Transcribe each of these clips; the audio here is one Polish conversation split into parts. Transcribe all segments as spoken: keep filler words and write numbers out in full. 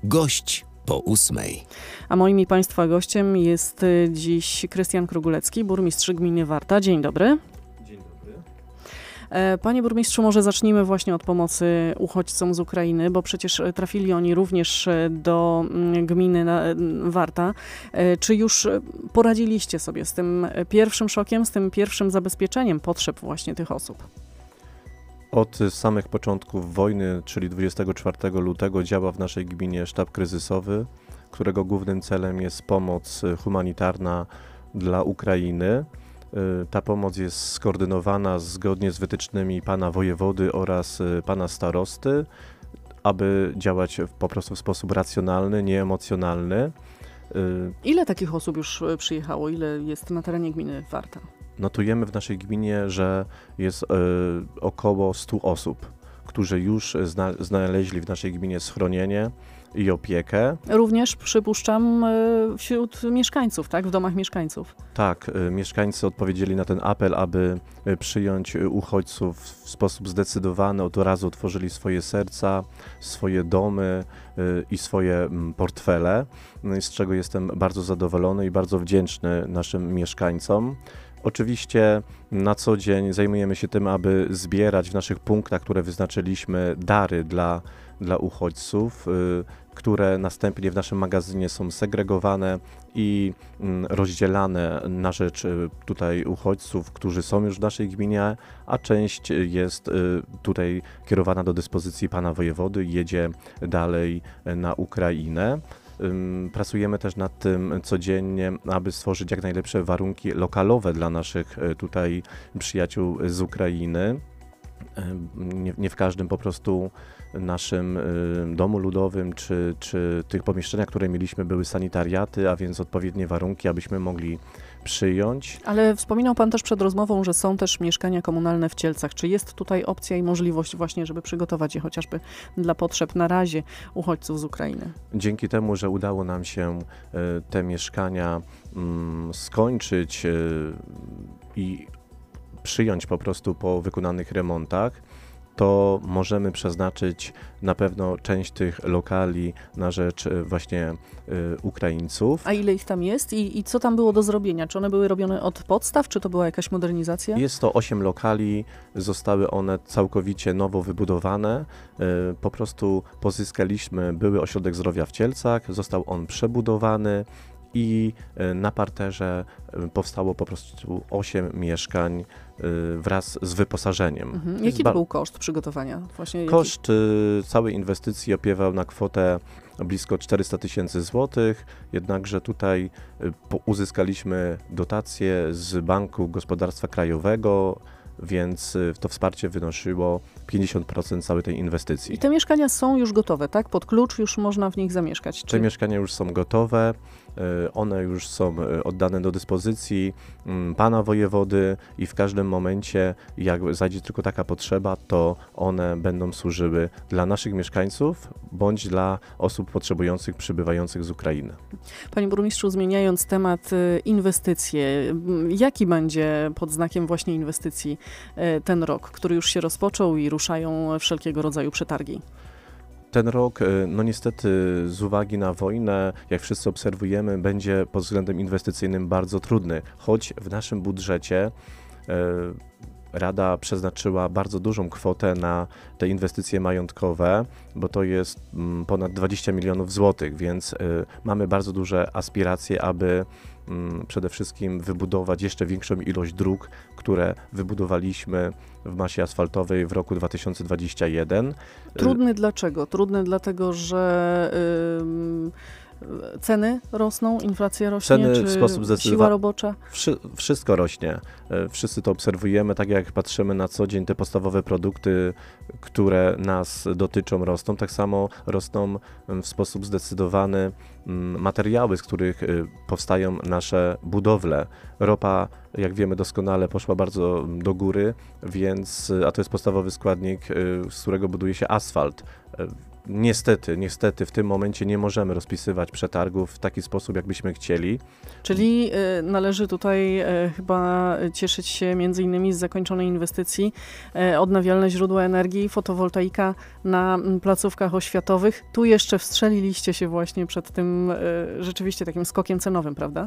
Gość po ósmej. A moim i Państwa gościem jest dziś Krystian Krugulecki, burmistrz gminy Warta. Dzień dobry. Dzień dobry. Panie burmistrzu, może zacznijmy właśnie od pomocy uchodźcom z Ukrainy, bo przecież trafili oni również do gminy Warta. Czy już poradziliście sobie z tym pierwszym szokiem, z tym pierwszym zabezpieczeniem potrzeb właśnie tych osób? Od samych początków wojny, czyli dwudziestego czwartego lutego, działa w naszej gminie sztab kryzysowy, którego głównym celem jest pomoc humanitarna dla Ukrainy. Ta pomoc jest skoordynowana zgodnie z wytycznymi pana wojewody oraz pana starosty, aby działać po prostu w sposób racjonalny, nieemocjonalny. Ile takich osób już przyjechało? Ile jest na terenie gminy Warta? Notujemy w naszej gminie, że jest y, około stu osób, którzy już zna, znaleźli w naszej gminie schronienie i opiekę. Również przypuszczam wśród mieszkańców, tak? W domach mieszkańców. Tak, y, mieszkańcy odpowiedzieli na ten apel, aby y, przyjąć uchodźców w sposób zdecydowany. Od razu otworzyli swoje serca, swoje domy y, i swoje m, portfele, y, z czego jestem bardzo zadowolony i bardzo wdzięczny naszym mieszkańcom. Oczywiście na co dzień zajmujemy się tym, aby zbierać w naszych punktach, które wyznaczyliśmy, dary dla, dla uchodźców, y, które następnie w naszym magazynie są segregowane i y, rozdzielane na rzecz y, tutaj uchodźców, którzy są już w naszej gminie, a część jest y, tutaj kierowana do dyspozycji pana wojewody i jedzie dalej na Ukrainę. Pracujemy też nad tym codziennie, aby stworzyć jak najlepsze warunki lokalowe dla naszych tutaj przyjaciół z Ukrainy. Nie, nie w każdym po prostu naszym domu ludowym czy, czy tych pomieszczeniach, które mieliśmy, były sanitariaty, a więc odpowiednie warunki, abyśmy mogli przyjąć. Ale wspominał Pan też przed rozmową, że są też mieszkania komunalne w Cielcach. Czy jest tutaj opcja i możliwość właśnie, żeby przygotować je chociażby dla potrzeb na razie uchodźców z Ukrainy? Dzięki temu, że udało nam się te mieszkania skończyć i przyjąć po prostu po wykonanych remontach, to możemy przeznaczyć na pewno część tych lokali na rzecz właśnie y, Ukraińców. A ile ich tam jest i, i co tam było do zrobienia? Czy one były robione od podstaw, czy to była jakaś modernizacja? Jest to osiem lokali, zostały one całkowicie nowo wybudowane. Y, po prostu pozyskaliśmy były ośrodek zdrowia w Cielcach, został on przebudowany i na parterze powstało po prostu osiem mieszkań wraz z wyposażeniem. Mhm. Jaki to był koszt przygotowania? Właśnie koszt jaki... całej inwestycji opiewał na kwotę blisko czterysta tysięcy złotych, jednakże tutaj uzyskaliśmy dotację z Banku Gospodarstwa Krajowego, więc to wsparcie wynosiło pięćdziesiąt procent całej tej inwestycji. I te mieszkania są już gotowe, tak? Pod klucz już można w nich zamieszkać. Czy... Te mieszkania już są gotowe, one już są oddane do dyspozycji pana wojewody i w każdym momencie, jak zajdzie tylko taka potrzeba, to one będą służyły dla naszych mieszkańców bądź dla osób potrzebujących, przybywających z Ukrainy. Panie burmistrzu, zmieniając temat inwestycje, jaki będzie pod znakiem właśnie inwestycji ten rok, który już się rozpoczął i ruszają wszelkiego rodzaju przetargi? Ten rok, no niestety z uwagi na wojnę, jak wszyscy obserwujemy, będzie pod względem inwestycyjnym bardzo trudny, choć w naszym budżecie Rada przeznaczyła bardzo dużą kwotę na te inwestycje majątkowe, bo to jest ponad dwadzieścia milionów złotych, więc mamy bardzo duże aspiracje, aby przede wszystkim wybudować jeszcze większą ilość dróg, które wybudowaliśmy w masie asfaltowej w roku dwa tysiące dwudziestym pierwszym. Trudny dlaczego? Trudny dlatego, że yy, ceny rosną, inflacja rośnie, ceny czy w sposób siła robocza? Wszy, wszystko rośnie. Wszyscy to obserwujemy, tak jak patrzymy na co dzień te podstawowe produkty, które nas dotyczą, rosną. Tak samo rosną w sposób zdecydowany materiały, z których powstają nasze budowle. Ropa, jak wiemy doskonale, poszła bardzo do góry, więc, a to jest podstawowy składnik, z którego buduje się asfalt. niestety, niestety w tym momencie nie możemy rozpisywać przetargów w taki sposób, jakbyśmy chcieli. Czyli y, należy tutaj y, chyba cieszyć się między innymi z zakończonej inwestycji y, odnawialne źródła energii, fotowoltaika na m, placówkach oświatowych. Tu jeszcze wstrzeliliście się właśnie przed tym y, rzeczywiście takim skokiem cenowym, prawda?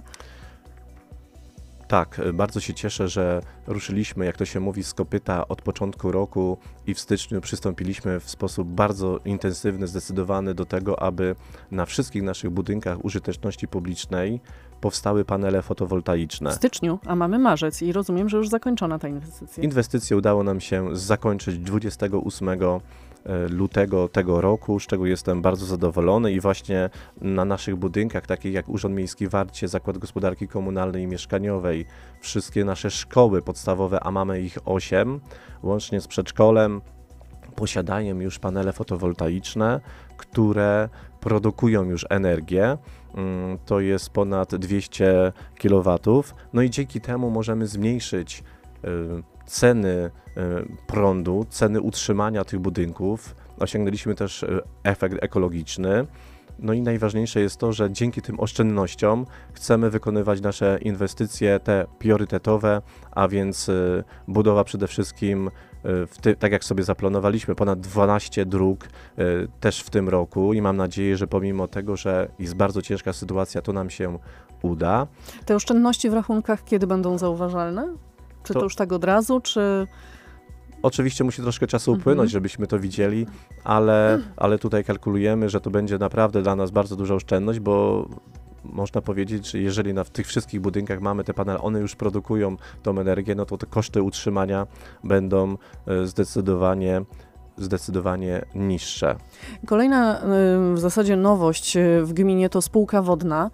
Tak, bardzo się cieszę, że ruszyliśmy, jak to się mówi, z kopyta od początku roku i w styczniu przystąpiliśmy w sposób bardzo intensywny, zdecydowany do tego, aby na wszystkich naszych budynkach użyteczności publicznej powstały panele fotowoltaiczne. W styczniu, a mamy marzec i rozumiem, że już zakończona ta inwestycja. Inwestycję udało nam się zakończyć dwudziestego ósmego lutego tego roku, z czego jestem bardzo zadowolony i właśnie na naszych budynkach, takich jak Urząd Miejski w Warcie, Zakład Gospodarki Komunalnej i Mieszkaniowej, wszystkie nasze szkoły podstawowe, a mamy ich osiem, łącznie z przedszkolem, posiadają już panele fotowoltaiczne, które produkują już energię. To jest ponad dwieście kilowatów. No i dzięki temu możemy zmniejszyć ceny prądu, ceny utrzymania tych budynków. Osiągnęliśmy też efekt ekologiczny. No i najważniejsze jest to, że dzięki tym oszczędnościom chcemy wykonywać nasze inwestycje, te priorytetowe, a więc budowa przede wszystkim, w ty, tak jak sobie zaplanowaliśmy, ponad dwanaście dróg też w tym roku i mam nadzieję, że pomimo tego, że jest bardzo ciężka sytuacja, to nam się uda. Te oszczędności w rachunkach kiedy będą zauważalne? Czy to, to już tak od razu, czy... Oczywiście musi troszkę czasu upłynąć, żebyśmy to widzieli, ale, ale tutaj kalkulujemy, że to będzie naprawdę dla nas bardzo duża oszczędność, bo można powiedzieć, że jeżeli na w tych wszystkich budynkach mamy te panele, one już produkują tą energię, no to te koszty utrzymania będą zdecydowanie zdecydowanie niższe. Kolejna w zasadzie nowość w gminie to spółka wodna.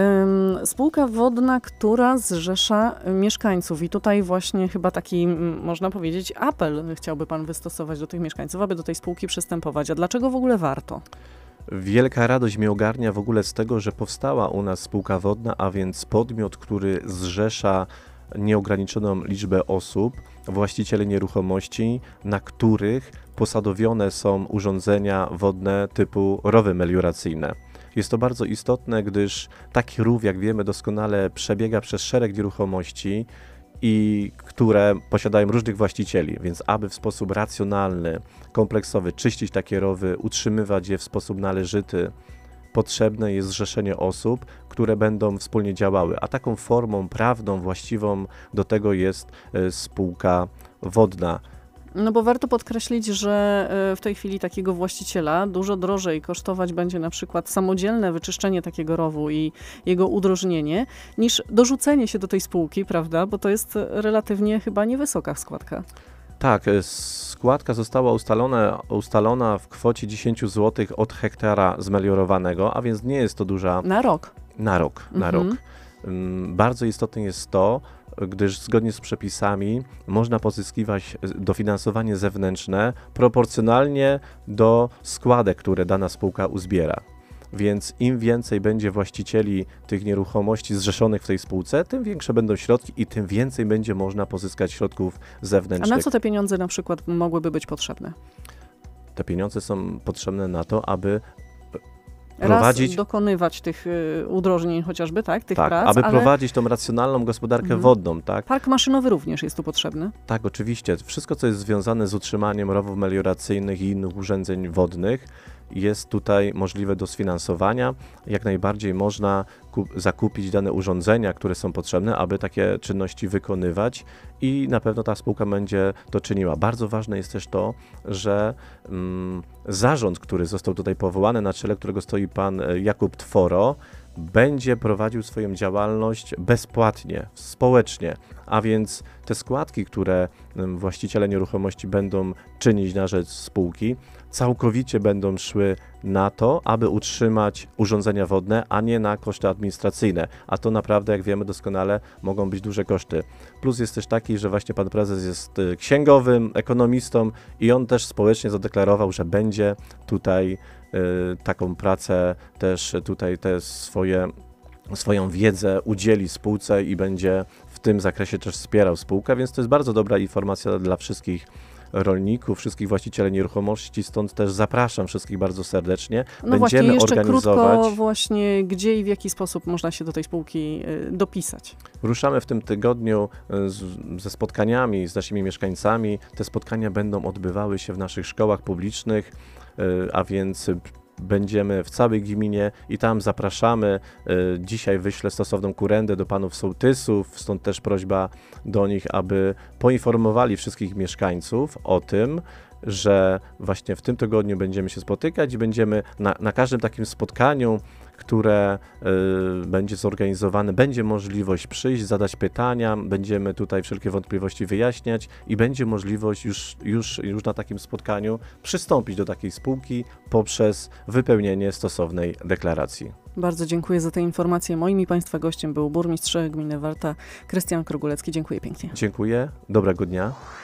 Spółka wodna, która zrzesza mieszkańców i tutaj właśnie chyba taki, można powiedzieć, apel chciałby pan wystosować do tych mieszkańców, aby do tej spółki przystępować. A dlaczego w ogóle warto? Wielka radość mnie ogarnia w ogóle z tego, że powstała u nas spółka wodna, a więc podmiot, który zrzesza nieograniczoną liczbę osób, właścicieli nieruchomości, na których posadowione są urządzenia wodne typu rowy melioracyjne. Jest to bardzo istotne, gdyż taki rów, jak wiemy doskonale, przebiega przez szereg nieruchomości, i które posiadają różnych właścicieli, więc aby w sposób racjonalny, kompleksowy czyścić takie rowy, utrzymywać je w sposób należyty, potrzebne jest zrzeszenie osób, które będą wspólnie działały, a taką formą prawną, właściwą do tego jest spółka wodna. No bo warto podkreślić, że w tej chwili takiego właściciela dużo drożej kosztować będzie na przykład samodzielne wyczyszczenie takiego rowu i jego udrożnienie, niż dorzucenie się do tej spółki, prawda? Bo to jest relatywnie chyba niewysoka składka. Tak, składka została ustalona, ustalona w kwocie dziesięć złotych od hektara zmeliorowanego, a więc nie jest to duża... Na rok. Na rok, na Mhm. rok. Bardzo istotne jest to, gdyż zgodnie z przepisami można pozyskiwać dofinansowanie zewnętrzne proporcjonalnie do składek, które dana spółka uzbiera. Więc im więcej będzie właścicieli tych nieruchomości zrzeszonych w tej spółce, tym większe będą środki i tym więcej będzie można pozyskać środków zewnętrznych. A na co te pieniądze na przykład mogłyby być potrzebne? Te pieniądze są potrzebne na to, aby prowadzić... Raz dokonywać tych y, udrożnień chociażby, tak, tych tak, prac, aby ale... prowadzić tą racjonalną gospodarkę mhm. wodną, tak. Park maszynowy również jest tu potrzebny. Tak, oczywiście. Wszystko, co jest związane z utrzymaniem rowów melioracyjnych i innych urządzeń wodnych, jest tutaj możliwe do sfinansowania. Jak najbardziej można zakupić dane urządzenia, które są potrzebne, aby takie czynności wykonywać i na pewno ta spółka będzie to czyniła. Bardzo ważne jest też to, że mm, zarząd, który został tutaj powołany, na czele którego stoi pan Jakub Tworo, będzie prowadził swoją działalność bezpłatnie, społecznie, a więc te składki, które właściciele nieruchomości będą czynić na rzecz spółki, całkowicie będą szły na to, aby utrzymać urządzenia wodne, a nie na koszty administracyjne. A to naprawdę, jak wiemy doskonale, mogą być duże koszty. Plus jest też taki, że właśnie pan prezes jest księgowym, ekonomistą i on też społecznie zadeklarował, że będzie tutaj y, taką pracę, też tutaj te swoje, swoją wiedzę udzieli spółce i będzie w tym zakresie też wspierał spółkę, więc to jest bardzo dobra informacja dla wszystkich rolników, wszystkich właścicieli nieruchomości, stąd też zapraszam wszystkich bardzo serdecznie. No Będziemy właśnie, jeszcze organizować... krótko właśnie, gdzie i w jaki sposób można się do tej spółki y, dopisać. Ruszamy w tym tygodniu z, ze spotkaniami z naszymi mieszkańcami. Te spotkania będą odbywały się w naszych szkołach publicznych, y, a więc będziemy w całej gminie i tam zapraszamy. Dzisiaj wyślę stosowną kurendę do panów sołtysów, stąd też prośba do nich, aby poinformowali wszystkich mieszkańców o tym, że właśnie w tym tygodniu będziemy się spotykać i będziemy na, na każdym takim spotkaniu, które y, będzie zorganizowane, będzie możliwość przyjść, zadać pytania, będziemy tutaj wszelkie wątpliwości wyjaśniać i będzie możliwość już, już, już na takim spotkaniu przystąpić do takiej spółki poprzez wypełnienie stosownej deklaracji. Bardzo dziękuję za te informacje. Moim i Państwa gościem był burmistrz gminy Warta, Krystian Krogulecki. Dziękuję pięknie. Dziękuję, dobrego dnia.